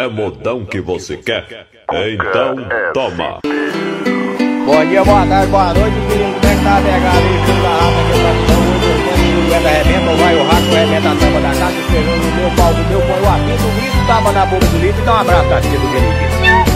É modão que você quer? Então toma. Bom dia, boa tarde, boa noite, querido. Como é que tá a pegada aí? Filho da rata aqui, tradição. Hoje eu tenho o arrebenta, vai o raco, arrebenta a tampa da casa, esperando no meu pau do meu, põe o apito, o grito, tapa na boca do litro e dá um abraço da tia do Benedito.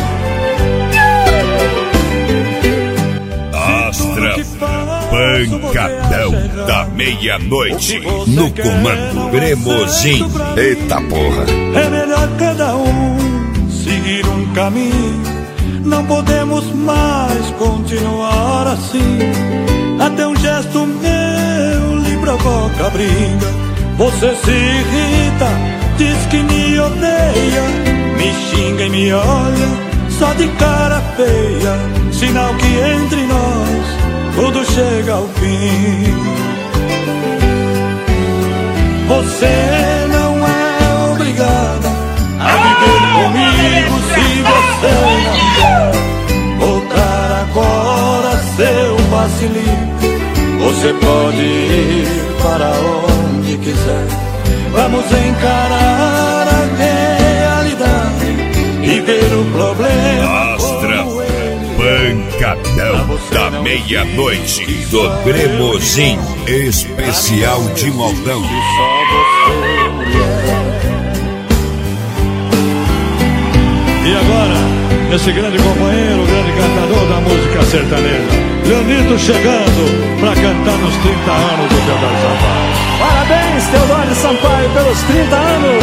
Astra, pancadão da meia-noite, no comando Cremosinho. Eita porra! É melhor cada um seguir um caminho. Não podemos mais continuar assim. Até um gesto meu lhe provoca briga. Você se irrita, diz que me odeia, me xinga e me olha só de cara feia. Sinal que entre nós tudo chega ao fim. Você não é obrigada a viver comigo se você não quer voltar agora, seu facilite. Você pode ir para onde quiser. Vamos encarar a realidade e ver o problema. Astra, pancadão da meia-noite, do Cremosinho, especial de modão. E agora, esse grande companheiro, grande cantador da música sertaneja, Leonito, chegando pra cantar nos 30 anos do Teodoro Sampaio. Parabéns, Teodoro Sampaio, pelos 30 anos.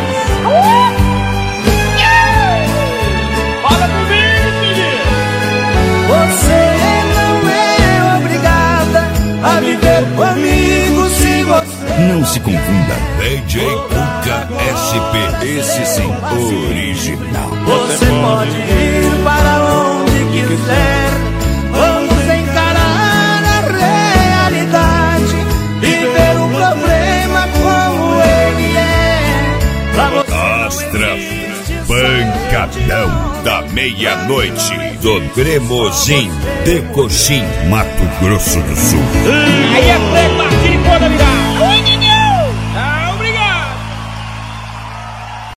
Fala comigo, filho! Você não é obrigada a viver comigo se você... Não se confunda, DJ Cuca SP, esse sim, original. Você pode ir para onde quiser. Vamos encarar a realidade e ver o problema como ele é. Pra você Astra, pancadão da meia-noite, do Cremosinho, de Coxim, Mato Grosso do Sul. aí é pré-partir e pode virar.